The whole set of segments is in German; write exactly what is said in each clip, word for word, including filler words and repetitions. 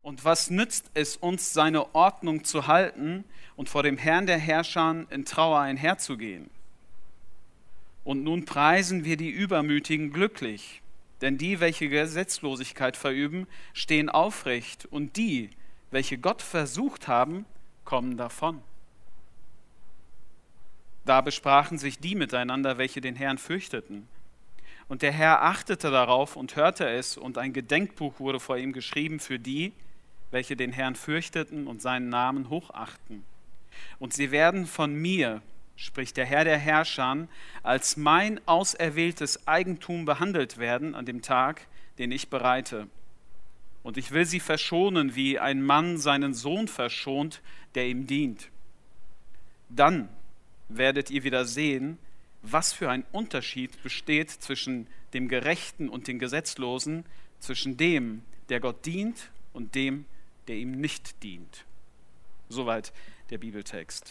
Und was nützt es uns, seine Ordnung zu halten und vor dem Herrn der Herrscher in Trauer einherzugehen? Und nun preisen wir die Übermütigen glücklich, denn die, welche Gesetzlosigkeit verüben, stehen aufrecht, und die, welche Gott versucht haben, kommen davon. Da besprachen sich die miteinander, welche den Herrn fürchteten. Und der Herr achtete darauf und hörte es, und ein Gedenkbuch wurde vor ihm geschrieben für die, welche den Herrn fürchteten und seinen Namen hochachten. Und sie werden von mir, spricht der Herr der Herrscher, als mein auserwähltes Eigentum behandelt werden an dem Tag, den ich bereite. Und ich will sie verschonen, wie ein Mann seinen Sohn verschont, der ihm dient. Dann werdet ihr wieder sehen, was für ein Unterschied besteht zwischen dem Gerechten und dem Gesetzlosen, zwischen dem, der Gott dient, und dem, der ihm nicht dient. Soweit der Bibeltext.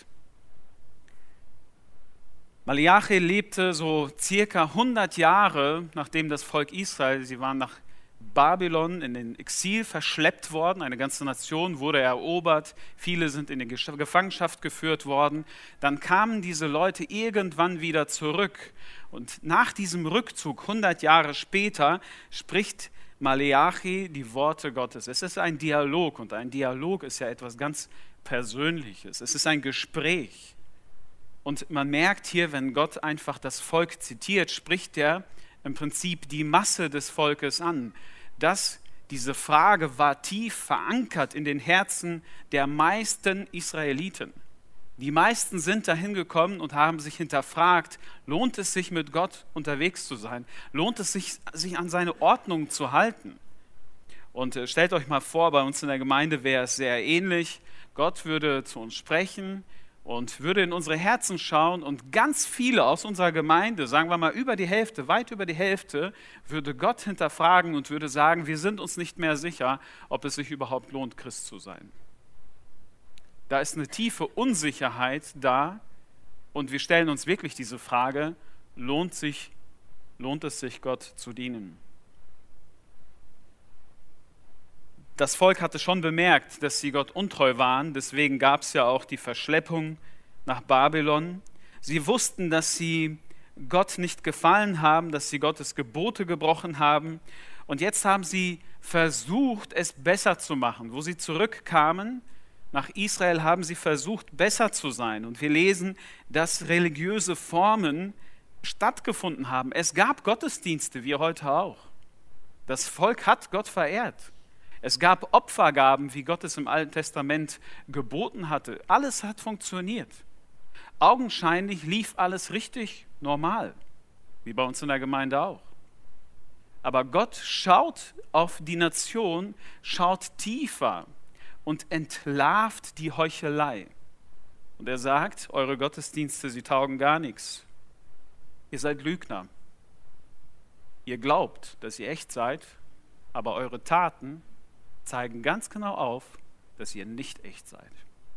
Maleachi lebte so circa hundert Jahre, nachdem das Volk Israel, sie waren nach Babylon in den Exil verschleppt worden, eine ganze Nation wurde erobert, viele sind in die Gefangenschaft geführt worden. Dann kamen diese Leute irgendwann wieder zurück, und nach diesem Rückzug, hundert Jahre später, spricht Maleachi die Worte Gottes. Es ist ein Dialog, und ein Dialog ist ja etwas ganz Persönliches. Es ist ein Gespräch. Und man merkt hier, wenn Gott einfach das Volk zitiert, spricht er im Prinzip die Masse des Volkes an. Dass diese Frage war tief verankert in den Herzen der meisten Israeliten. Die meisten sind dahin gekommen und haben sich hinterfragt, lohnt es sich mit Gott unterwegs zu sein? Lohnt es sich, sich an seine Ordnung zu halten? Und äh, stellt euch mal vor, bei uns in der Gemeinde wäre es sehr ähnlich. Gott würde zu uns sprechen und würde in unsere Herzen schauen, und ganz viele aus unserer Gemeinde, sagen wir mal über die Hälfte, weit über die Hälfte, würde Gott hinterfragen und würde sagen, wir sind uns nicht mehr sicher, ob es sich überhaupt lohnt, Christ zu sein. Da ist eine tiefe Unsicherheit da, und wir stellen uns wirklich diese Frage, lohnt sich, lohnt es sich, Gott zu dienen? Das Volk hatte schon bemerkt, dass sie Gott untreu waren, deswegen gab es ja auch die Verschleppung nach Babylon. Sie wussten, dass sie Gott nicht gefallen haben, dass sie Gottes Gebote gebrochen haben, und jetzt haben sie versucht, es besser zu machen. Wo sie zurückkamen nach Israel, haben sie versucht, besser zu sein. Und wir lesen, dass religiöse Formen stattgefunden haben. Es gab Gottesdienste, wie heute auch. Das Volk hat Gott verehrt. Es gab Opfergaben, wie Gott es im Alten Testament geboten hatte. Alles hat funktioniert. Augenscheinlich lief alles richtig normal, wie bei uns in der Gemeinde auch. Aber Gott schaut auf die Nation, schaut tiefer und entlarvt die Heuchelei. Und er sagt, eure Gottesdienste, sie taugen gar nichts. Ihr seid Lügner. Ihr glaubt, dass ihr echt seid, aber eure Taten zeigen ganz genau auf, dass ihr nicht echt seid.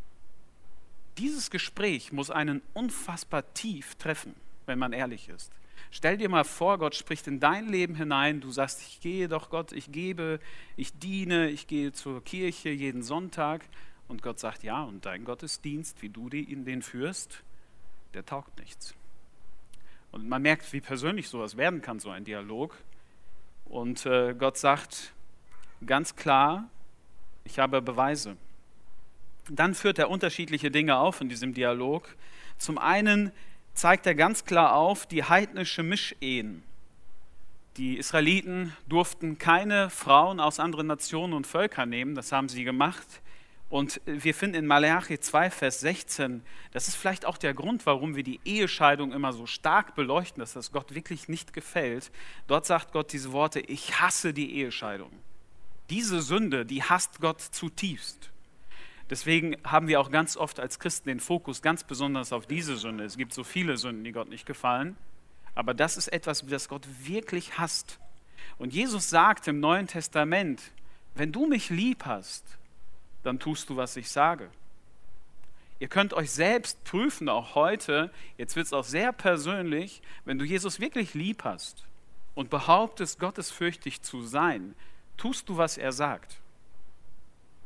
Dieses Gespräch muss einen unfassbar tief treffen, wenn man ehrlich ist. Stell dir mal vor, Gott spricht in dein Leben hinein, du sagst, ich gehe doch Gott, ich gebe, ich diene, ich gehe zur Kirche jeden Sonntag, und Gott sagt, ja, und dein Gottesdienst, wie du den führst, der taugt nichts. Und man merkt, wie persönlich sowas werden kann, so ein Dialog. Und äh, Gott sagt ganz klar, ich habe Beweise. Dann führt er unterschiedliche Dinge auf in diesem Dialog. Zum einen zeigt er ganz klar auf die heidnische Mischehen. Die Israeliten durften keine Frauen aus anderen Nationen und Völkern nehmen, das haben sie gemacht. Und wir finden in Maleachi zwei, Vers sechzehn, das ist vielleicht auch der Grund, warum wir die Ehescheidung immer so stark beleuchten, dass das Gott wirklich nicht gefällt. Dort sagt Gott diese Worte, ich hasse die Ehescheidung. Diese Sünde, die hasst Gott zutiefst. Deswegen haben wir auch ganz oft als Christen den Fokus ganz besonders auf diese Sünde. Es gibt so viele Sünden, die Gott nicht gefallen, aber das ist etwas, das Gott wirklich hasst. Und Jesus sagt im Neuen Testament, wenn du mich lieb hast, dann tust du, was ich sage. Ihr könnt euch selbst prüfen, auch heute, jetzt wird es auch sehr persönlich, wenn du Jesus wirklich lieb hast und behauptest, gottesfürchtig zu sein, tust du, was er sagt.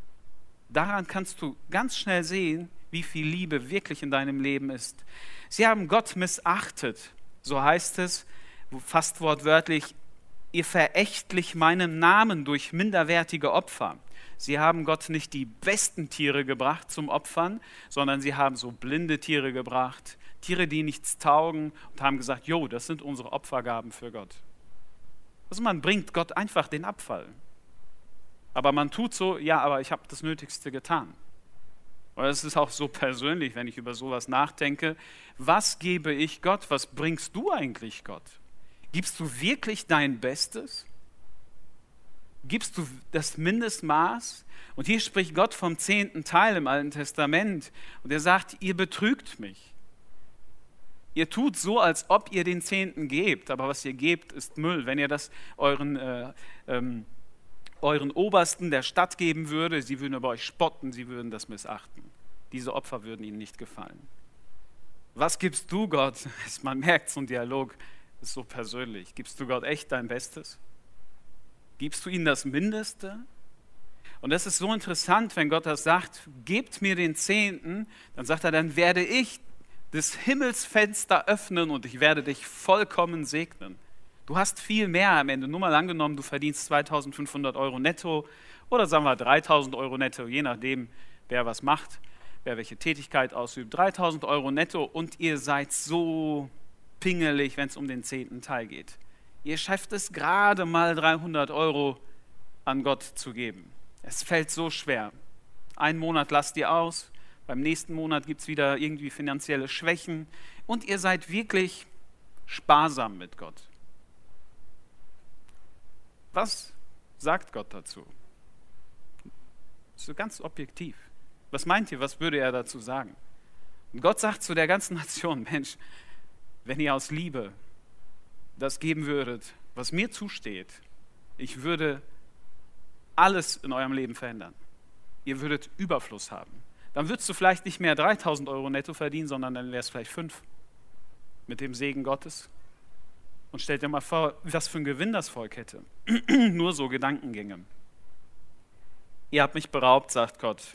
Daran kannst du ganz schnell sehen, wie viel Liebe wirklich in deinem Leben ist. Sie haben Gott missachtet, so heißt es, fast wortwörtlich, ihr verächtlich meinen Namen durch minderwertige Opfer. Sie haben Gott nicht die besten Tiere gebracht zum Opfern, sondern sie haben so blinde Tiere gebracht, Tiere, die nichts taugen, und haben gesagt, jo, das sind unsere Opfergaben für Gott. Also man bringt Gott einfach den Abfall. Aber man tut so, ja, aber ich habe das Nötigste getan. Und es ist auch so persönlich, wenn ich über sowas nachdenke. Was gebe ich Gott? Was bringst du eigentlich Gott? Gibst du wirklich dein Bestes? Gibst du das Mindestmaß? Und hier spricht Gott vom zehnten Teil im Alten Testament. Und er sagt, ihr betrügt mich. Ihr tut so, als ob ihr den Zehnten gebt, aber was ihr gebt, ist Müll. Wenn ihr das euren, äh, ähm, euren Obersten der Stadt geben würde, sie würden über euch spotten, sie würden das missachten. Diese Opfer würden ihnen nicht gefallen. Was gibst du Gott? Man merkt, so ein Dialog ist so persönlich. Gibst du Gott echt dein Bestes? Gibst du ihm das Mindeste? Und das ist so interessant, wenn Gott das sagt, gebt mir den Zehnten, dann sagt er, dann werde ich das Himmelsfenster öffnen und ich werde dich vollkommen segnen. Du hast viel mehr am Ende. Nur mal angenommen, du verdienst zweitausendfünfhundert Euro netto oder sagen wir dreitausend Euro netto, je nachdem, wer was macht, wer welche Tätigkeit ausübt. dreitausend Euro netto und ihr seid so pingelig, wenn es um den zehnten Teil geht. Ihr schafft es gerade mal dreihundert Euro an Gott zu geben. Es fällt so schwer. Einen Monat lasst ihr aus, beim nächsten Monat gibt es wieder irgendwie finanzielle Schwächen und ihr seid wirklich sparsam mit Gott. Was sagt Gott dazu? So ganz objektiv. Was meint ihr, was würde er dazu sagen? Und Gott sagt zu der ganzen Nation, Mensch, wenn ihr aus Liebe das geben würdet, was mir zusteht, ich würde alles in eurem Leben verändern. Ihr würdet Überfluss haben. Dann würdest du vielleicht nicht mehr dreitausend Euro netto verdienen, sondern dann wäre es vielleicht fünf mit dem Segen Gottes. Und stellt dir mal vor, was für ein Gewinn das Volk hätte. Nur so Gedankengänge. Ihr habt mich beraubt, sagt Gott.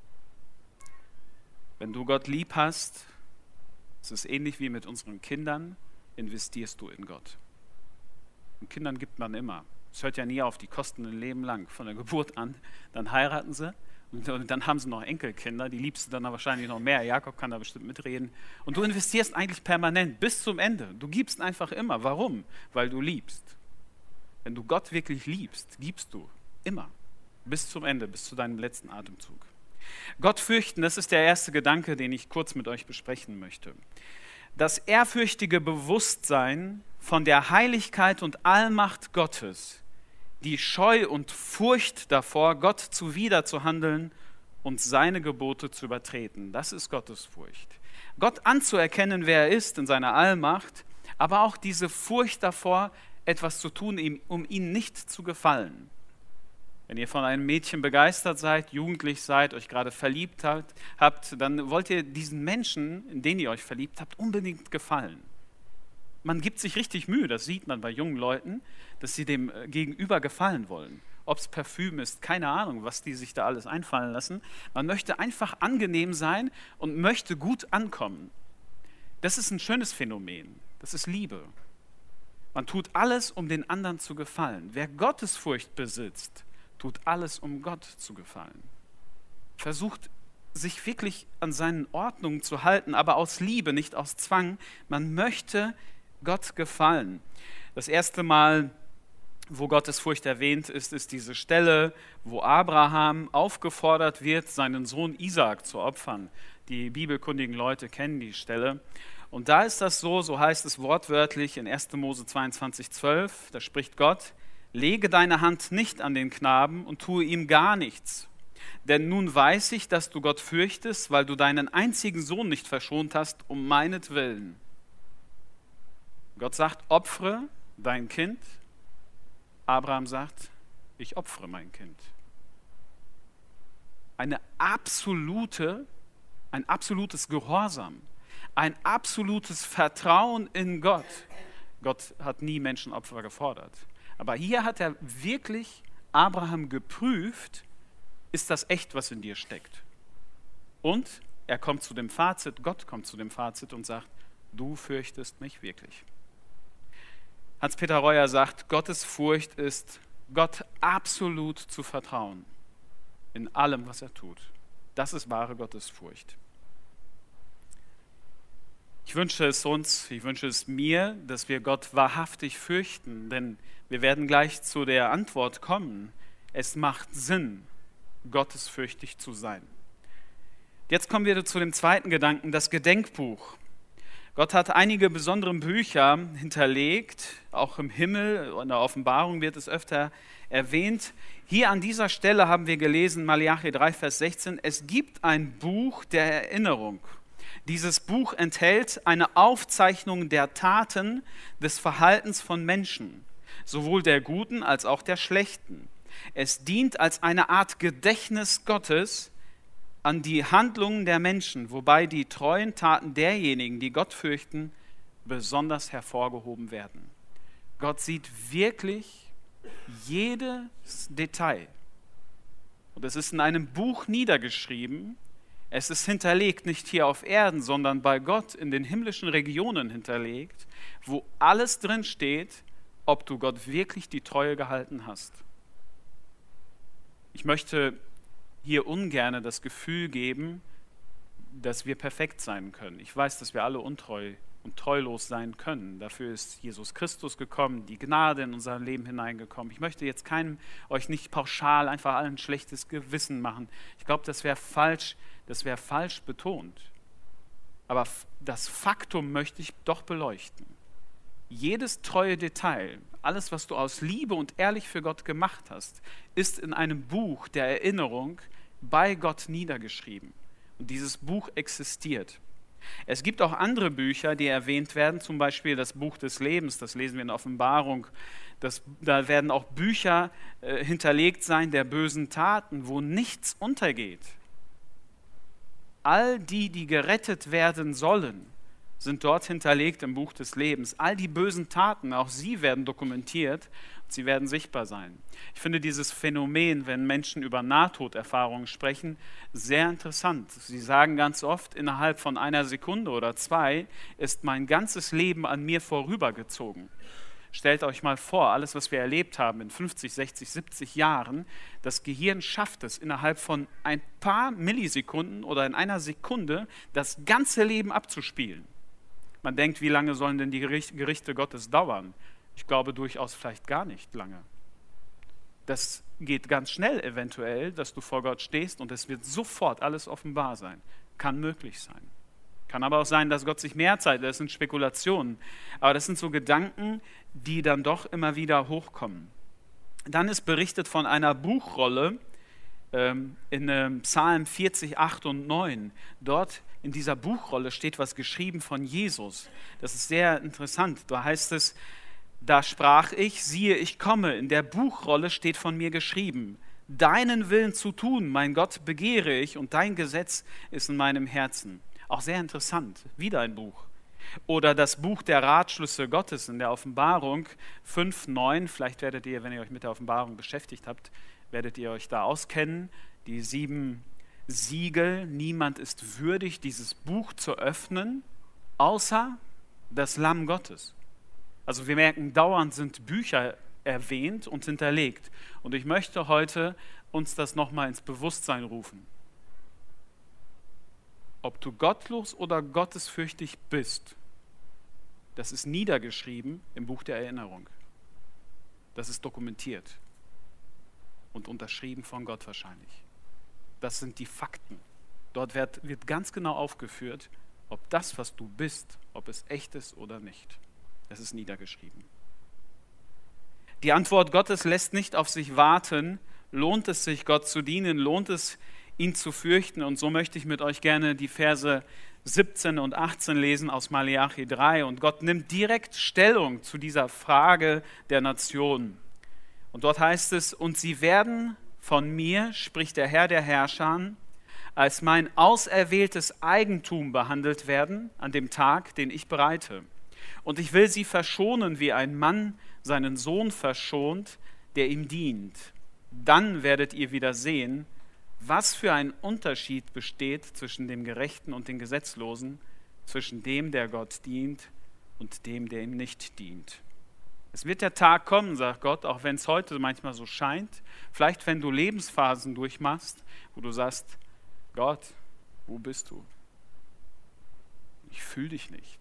Wenn du Gott lieb hast, es ist ähnlich wie mit unseren Kindern, investierst du in Gott. Und Kindern gibt man immer. Es hört ja nie auf, die kosten ein Leben lang, von der Geburt an. Dann heiraten sie und dann haben sie noch Enkelkinder, die liebst du dann wahrscheinlich noch mehr. Jakob kann da bestimmt mitreden. Und du investierst eigentlich permanent bis zum Ende. Du gibst einfach immer. Warum? Weil du liebst. Wenn du Gott wirklich liebst, gibst du immer. Bis zum Ende, bis zu deinem letzten Atemzug. Gott fürchten, das ist der erste Gedanke, den ich kurz mit euch besprechen möchte. Das ehrfürchtige Bewusstsein von der Heiligkeit und Allmacht Gottes, die Scheu und Furcht davor, Gott zuwider zu handeln und seine Gebote zu übertreten, das ist Gottesfurcht. Gott anzuerkennen, wer er ist in seiner Allmacht, aber auch diese Furcht davor, etwas zu tun, um ihm nicht zu gefallen. Wenn ihr von einem Mädchen begeistert seid, jugendlich seid, euch gerade verliebt habt, dann wollt ihr diesen Menschen, in den ihr euch verliebt habt, unbedingt gefallen. Man gibt sich richtig Mühe, das sieht man bei jungen Leuten, dass sie dem Gegenüber gefallen wollen. Ob es Parfüm ist, keine Ahnung, was die sich da alles einfallen lassen. Man möchte einfach angenehm sein und möchte gut ankommen. Das ist ein schönes Phänomen, das ist Liebe. Man tut alles, um den anderen zu gefallen. Wer Gottesfurcht besitzt, tut alles, um Gott zu gefallen. Versucht, sich wirklich an seinen Ordnungen zu halten, aber aus Liebe, nicht aus Zwang. Man möchte Gott gefallen. Das erste Mal, wo Gottesfurcht erwähnt ist, ist diese Stelle, wo Abraham aufgefordert wird, seinen Sohn Isaak zu opfern. Die bibelkundigen Leute kennen die Stelle. Und da ist das so, so heißt es wortwörtlich in erster Mose zweiundzwanzig, zwölf, da spricht Gott: Lege deine Hand nicht an den Knaben und tue ihm gar nichts. Denn nun weiß ich, dass du Gott fürchtest, weil du deinen einzigen Sohn nicht verschont hast, um meinetwillen. Gott sagt, opfere dein Kind. Abraham sagt, ich opfere mein Kind. Eine absolute, ein absolutes Gehorsam, ein absolutes Vertrauen in Gott. Gott hat nie Menschenopfer gefordert. Aber hier hat er wirklich Abraham geprüft, ist das echt, was in dir steckt? Und er kommt zu dem Fazit, Gott kommt zu dem Fazit und sagt, du fürchtest mich wirklich. Hans-Peter Reuer sagt, Gottes Furcht ist, Gott absolut zu vertrauen in allem, was er tut. Das ist wahre Gottesfurcht. Ich wünsche es uns, ich wünsche es mir, dass wir Gott wahrhaftig fürchten, denn wir werden gleich zu der Antwort kommen. Es macht Sinn, gottesfürchtig zu sein. Jetzt kommen wir zu dem zweiten Gedanken, das Gedenkbuch. Gott hat einige besondere Bücher hinterlegt, auch im Himmel, in der Offenbarung wird es öfter erwähnt. Hier an dieser Stelle haben wir gelesen, Maleachi drei, Vers sechzehn, es gibt ein Buch der Erinnerung. Dieses Buch enthält eine Aufzeichnung der Taten des Verhaltens von Menschen, sowohl der Guten als auch der Schlechten. Es dient als eine Art Gedächtnis Gottes an die Handlungen der Menschen, wobei die treuen Taten derjenigen, die Gott fürchten, besonders hervorgehoben werden. Gott sieht wirklich jedes Detail. Und es ist in einem Buch niedergeschrieben. Es ist hinterlegt, nicht hier auf Erden, sondern bei Gott in den himmlischen Regionen hinterlegt, wo alles drin steht, ob du Gott wirklich die Treue gehalten hast. Ich möchte hier ungern das Gefühl geben, dass wir perfekt sein können. Ich weiß, dass wir alle untreu und treulos sein können. Dafür ist Jesus Christus gekommen, die Gnade in unser Leben hineingekommen. Ich möchte jetzt keinem, euch nicht pauschal einfach allen ein schlechtes Gewissen machen. Ich glaube, das wäre falsch, das wäre falsch betont. Aber das Faktum möchte ich doch beleuchten. Jedes treue Detail, alles, was du aus Liebe und ehrlich für Gott gemacht hast, ist in einem Buch der Erinnerung bei Gott niedergeschrieben. Und dieses Buch existiert. Es gibt auch andere Bücher, die erwähnt werden, zum Beispiel das Buch des Lebens, das lesen wir in Offenbarung. Das, da werden auch Bücher äh, hinterlegt sein der bösen Taten, wo nichts untergeht. All die, die gerettet werden sollen, sind dort hinterlegt im Buch des Lebens. All die bösen Taten, auch sie werden dokumentiert und sie werden sichtbar sein. Ich finde dieses Phänomen, wenn Menschen über Nahtoderfahrungen sprechen, sehr interessant. Sie sagen ganz oft, innerhalb von einer Sekunde oder zwei ist mein ganzes Leben an mir vorübergezogen. Stellt euch mal vor, alles, was wir erlebt haben in fünfzig, sechzig, siebzig Jahren, das Gehirn schafft es, innerhalb von ein paar Millisekunden oder in einer Sekunde das ganze Leben abzuspielen. Man denkt, wie lange sollen denn die Gerichte Gottes dauern? Ich glaube durchaus vielleicht gar nicht lange. Das geht ganz schnell eventuell, dass du vor Gott stehst und es wird sofort alles offenbar sein. Kann möglich sein. Kann aber auch sein, dass Gott sich mehr Zeit, das sind Spekulationen. Aber das sind so Gedanken, die dann doch immer wieder hochkommen. Dann ist berichtet von einer Buchrolle ähm, in ähm, Psalm vierzig, acht und neun. Dort in dieser Buchrolle steht was geschrieben von Jesus. Das ist sehr interessant. Da heißt es, da sprach ich, siehe, ich komme. In der Buchrolle steht von mir geschrieben, deinen Willen zu tun, mein Gott, begehre ich und dein Gesetz ist in meinem Herzen. Auch sehr interessant, wieder ein Buch. Oder das Buch der Ratschlüsse Gottes in der Offenbarung fünf, neun. Vielleicht werdet ihr, wenn ihr euch mit der Offenbarung beschäftigt habt, werdet ihr euch da auskennen. Die sieben Siegel, niemand ist würdig, dieses Buch zu öffnen, außer das Lamm Gottes. Also wir merken, dauernd sind Bücher erwähnt und hinterlegt. Und ich möchte heute uns das nochmal ins Bewusstsein rufen. Ob du gottlos oder gottesfürchtig bist, das ist niedergeschrieben im Buch der Erinnerung. Das ist dokumentiert und unterschrieben von Gott wahrscheinlich. Das sind die Fakten. Dort wird, wird ganz genau aufgeführt, ob das, was du bist, ob es echt ist oder nicht. Das ist niedergeschrieben. Die Antwort Gottes lässt nicht auf sich warten. Lohnt es sich, Gott zu dienen? Lohnt es, ihn zu fürchten? Und so möchte ich mit euch gerne die Verse siebzehn und achtzehn lesen aus Maleachi drei. Und Gott nimmt direkt Stellung zu dieser Frage der Nation. Und dort heißt es, und sie werden von mir, spricht der Herr der Herrscher, als mein auserwähltes Eigentum behandelt werden an dem Tag, den ich bereite. Und ich will sie verschonen, wie ein Mann seinen Sohn verschont, der ihm dient. Dann werdet ihr wieder sehen, Was für ein Unterschied besteht zwischen dem Gerechten und dem Gesetzlosen, zwischen dem, der Gott dient, und dem, der ihm nicht dient. Es wird der Tag kommen, sagt Gott, auch wenn es heute manchmal so scheint, vielleicht wenn du Lebensphasen durchmachst, wo du sagst, Gott, wo bist du? Ich fühle dich nicht.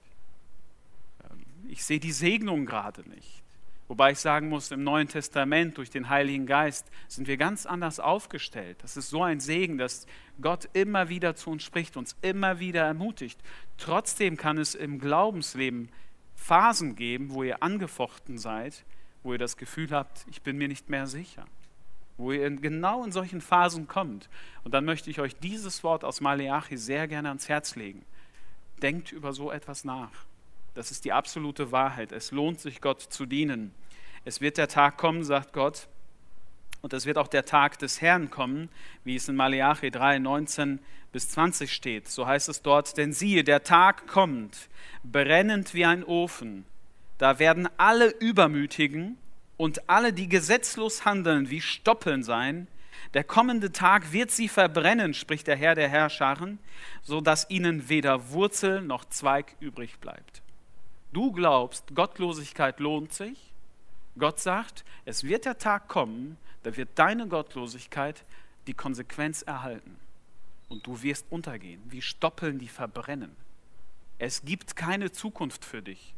Ich sehe die Segnung gerade nicht. Wobei ich sagen muss, im Neuen Testament durch den Heiligen Geist sind wir ganz anders aufgestellt. Das ist so ein Segen, dass Gott immer wieder zu uns spricht, uns immer wieder ermutigt. Trotzdem kann es im Glaubensleben Phasen geben, wo ihr angefochten seid, wo ihr das Gefühl habt, ich bin mir nicht mehr sicher. Wo ihr in, genau in solchen Phasen kommt. Und dann möchte ich euch dieses Wort aus Maleachi sehr gerne ans Herz legen. Denkt über so etwas nach. Das ist die absolute Wahrheit. Es lohnt sich, Gott zu dienen. Es wird der Tag kommen, sagt Gott, und es wird auch der Tag des Herrn kommen, wie es in Maleachi drei, neunzehn bis zwanzig steht. So heißt es dort, denn siehe, der Tag kommt, brennend wie ein Ofen. Da werden alle Übermütigen und alle, die gesetzlos handeln, wie Stoppeln sein. Der kommende Tag wird sie verbrennen, spricht der Herr der Herrscharen, so dass ihnen weder Wurzel noch Zweig übrig bleibt. Du glaubst, Gottlosigkeit lohnt sich? Gott sagt, es wird der Tag kommen, da wird deine Gottlosigkeit die Konsequenz erhalten. Und du wirst untergehen, wie Stoppeln, die verbrennen. Es gibt keine Zukunft für dich.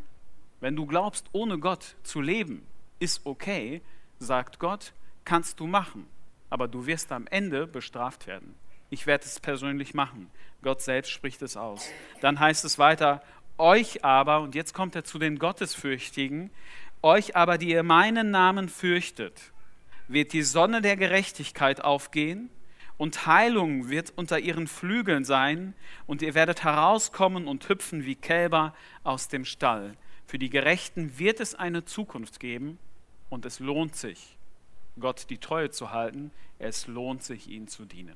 Wenn du glaubst, ohne Gott zu leben, ist okay, sagt Gott, kannst du machen. Aber du wirst am Ende bestraft werden. Ich werde es persönlich machen. Gott selbst spricht es aus. Dann heißt es weiter, euch aber, und jetzt kommt er zu den Gottesfürchtigen, euch aber, die ihr meinen Namen fürchtet, wird die Sonne der Gerechtigkeit aufgehen und Heilung wird unter ihren Flügeln sein und ihr werdet herauskommen und hüpfen wie Kälber aus dem Stall. Für die Gerechten wird es eine Zukunft geben und es lohnt sich, Gott die Treue zu halten. Es lohnt sich, ihm zu dienen.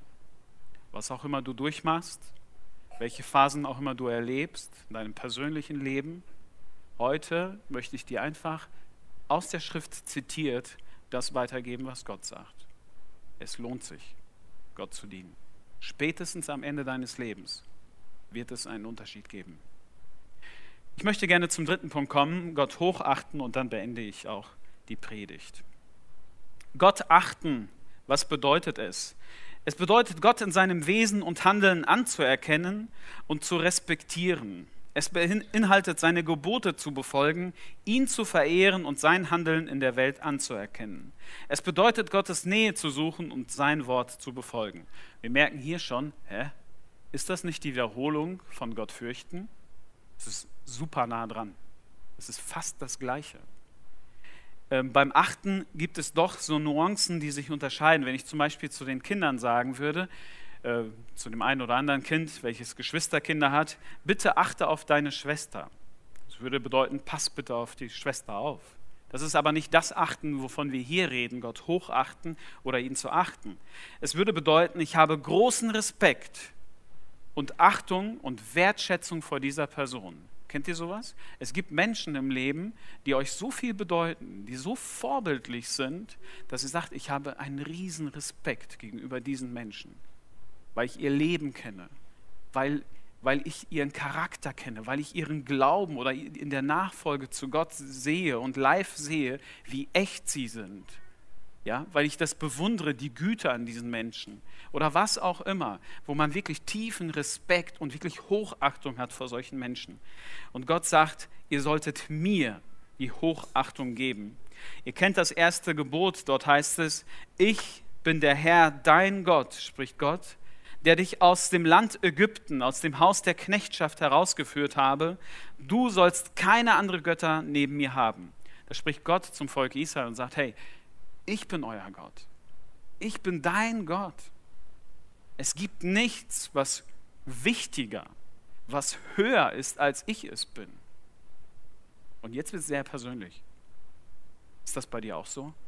Was auch immer du durchmachst, welche Phasen auch immer du erlebst in deinem persönlichen Leben, heute möchte ich dir einfach aus der Schrift zitiert das weitergeben, was Gott sagt. Es lohnt sich, Gott zu dienen. Spätestens am Ende deines Lebens wird es einen Unterschied geben. Ich möchte gerne zum dritten Punkt kommen, Gott hochachten, und dann beende ich auch die Predigt. Gott achten, was bedeutet es? Es bedeutet, Gott in seinem Wesen und Handeln anzuerkennen und zu respektieren. Es beinhaltet, seine Gebote zu befolgen, ihn zu verehren und sein Handeln in der Welt anzuerkennen. Es bedeutet, Gottes Nähe zu suchen und sein Wort zu befolgen. Wir merken hier schon, hä? Ist das nicht die Wiederholung von Gott fürchten? Es ist super nah dran. Es ist fast das Gleiche. Ähm, beim Achten gibt es doch so Nuancen, die sich unterscheiden. Wenn ich zum Beispiel zu den Kindern sagen würde, äh, zu dem einen oder anderen Kind, welches Geschwisterkinder hat, bitte achte auf deine Schwester. Das würde bedeuten, pass bitte auf die Schwester auf. Das ist aber nicht das Achten, wovon wir hier reden, Gott hochachten oder ihn zu achten. Es würde bedeuten, ich habe großen Respekt und Achtung und Wertschätzung vor dieser Person. Kennt ihr sowas? Es gibt Menschen im Leben, die euch so viel bedeuten, die so vorbildlich sind, dass ihr sagt, ich habe einen riesen Respekt gegenüber diesen Menschen, weil ich ihr Leben kenne, weil, weil ich ihren Charakter kenne, weil ich ihren Glauben oder in der Nachfolge zu Gott sehe und live sehe, wie echt sie sind. Ja, weil ich das bewundere, die Güte an diesen Menschen oder was auch immer, wo man wirklich tiefen Respekt und wirklich Hochachtung hat vor solchen Menschen. Und Gott sagt, ihr solltet mir die Hochachtung geben. Ihr kennt das erste Gebot, dort heißt es, ich bin der Herr, dein Gott, spricht Gott, der dich aus dem Land Ägypten, aus dem Haus der Knechtschaft herausgeführt habe. Du sollst keine andere Götter neben mir haben. Da spricht Gott zum Volk Israel und sagt, hey, ich bin euer Gott. Ich bin dein Gott. Es gibt nichts, was wichtiger, was höher ist, als ich es bin. Und jetzt wird es sehr persönlich. Ist das bei dir auch so?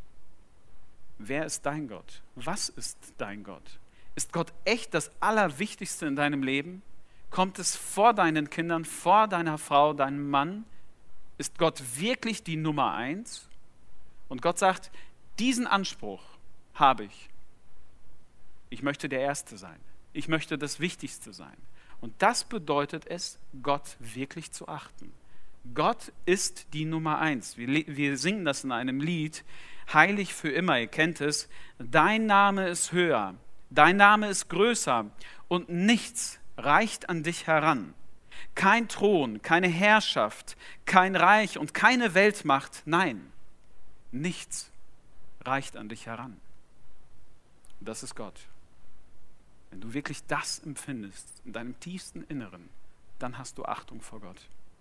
Wer ist dein Gott? Was ist dein Gott? Ist Gott echt das Allerwichtigste in deinem Leben? Kommt es vor deinen Kindern, vor deiner Frau, deinem Mann? Ist Gott wirklich die Nummer eins? Und Gott sagt, diesen Anspruch habe ich. Ich möchte der Erste sein. Ich möchte das Wichtigste sein. Und das bedeutet es, Gott wirklich zu achten. Gott ist die Nummer eins. Wir, wir singen das in einem Lied, heilig für immer, ihr kennt es. Dein Name ist höher, dein Name ist größer und nichts reicht an dich heran. Kein Thron, keine Herrschaft, kein Reich und keine Weltmacht, nein, nichts reicht an dich heran. Das ist Gott. Wenn du wirklich das empfindest in deinem tiefsten Inneren, dann hast du Achtung vor Gott.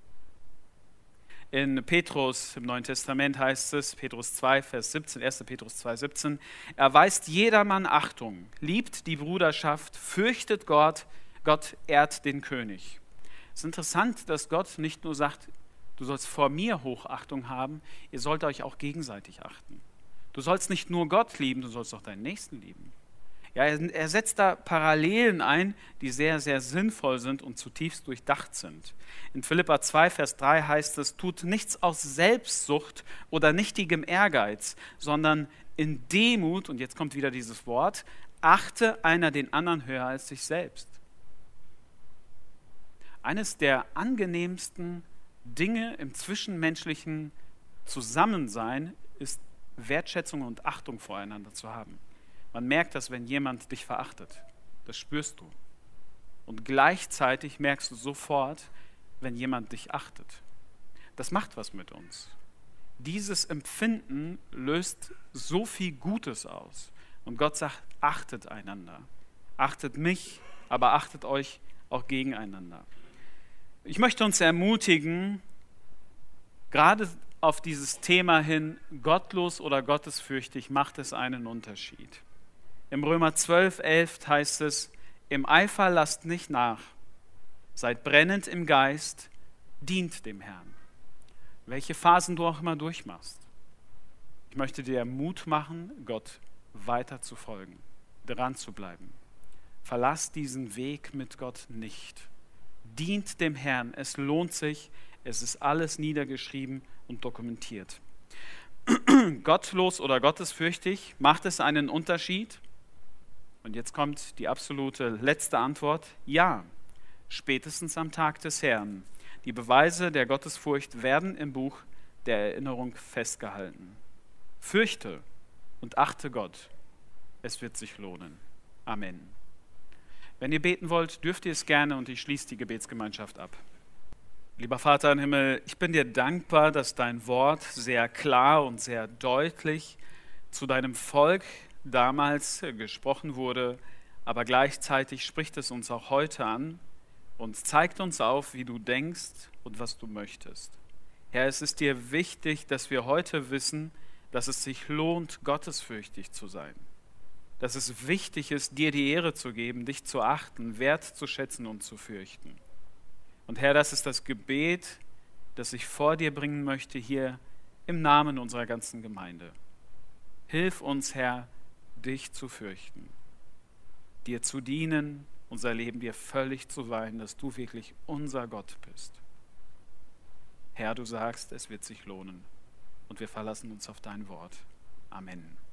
In Petrus im Neuen Testament heißt es, Petrus zwei, Vers siebzehn, erster Petrus zwei, siebzehn, erweist jedermann Achtung, liebt die Bruderschaft, fürchtet Gott, Gott ehrt den König. Es ist interessant, dass Gott nicht nur sagt, du sollst vor mir Hochachtung haben, ihr sollt euch auch gegenseitig achten. Du sollst nicht nur Gott lieben, du sollst auch deinen Nächsten lieben. Ja, er setzt da Parallelen ein, die sehr, sehr sinnvoll sind und zutiefst durchdacht sind. In Philipper zwei, Vers drei heißt es, tut nichts aus Selbstsucht oder nichtigem Ehrgeiz, sondern in Demut, und jetzt kommt wieder dieses Wort, achte einer den anderen höher als sich selbst. Eines der angenehmsten Dinge im zwischenmenschlichen Zusammensein ist Wertschätzung und Achtung voreinander zu haben. Man merkt das, wenn jemand dich verachtet. Das spürst du. Und gleichzeitig merkst du sofort, wenn jemand dich achtet. Das macht was mit uns. Dieses Empfinden löst so viel Gutes aus. Und Gott sagt, achtet einander. Achtet mich, aber achtet euch auch gegeneinander. Ich möchte uns ermutigen, gerade auf dieses Thema hin, gottlos oder gottesfürchtig, macht es einen Unterschied. Im Römer zwölf, elf heißt es, im Eifer lasst nicht nach, seid brennend im Geist, dient dem Herrn. Welche Phasen du auch immer durchmachst. Ich möchte dir Mut machen, Gott weiter zu folgen, dran zu bleiben. Verlass diesen Weg mit Gott nicht. Dient dem Herrn, es lohnt sich, es ist alles niedergeschrieben und dokumentiert. Gottlos oder gottesfürchtig, macht es einen Unterschied? Und jetzt kommt die absolute letzte Antwort. Ja, spätestens am Tag des Herrn. Die Beweise der Gottesfurcht werden im Buch der Erinnerung festgehalten. Fürchte und achte Gott. Es wird sich lohnen. Amen. Wenn ihr beten wollt, dürft ihr es gerne und ich schließe die Gebetsgemeinschaft ab. Lieber Vater im Himmel, ich bin dir dankbar, dass dein Wort sehr klar und sehr deutlich zu deinem Volk damals gesprochen wurde, aber gleichzeitig spricht es uns auch heute an und zeigt uns auf, wie du denkst und was du möchtest. Herr, es ist dir wichtig, dass wir heute wissen, dass es sich lohnt, gottesfürchtig zu sein. Dass es wichtig ist, dir die Ehre zu geben, dich zu achten, wertzuschätzen und zu fürchten. Und Herr, das ist das Gebet, das ich vor dir bringen möchte, hier im Namen unserer ganzen Gemeinde. Hilf uns, Herr, dich zu fürchten, dir zu dienen, unser Leben dir völlig zu weihen, dass du wirklich unser Gott bist. Herr, du sagst, es wird sich lohnen und wir verlassen uns auf dein Wort. Amen.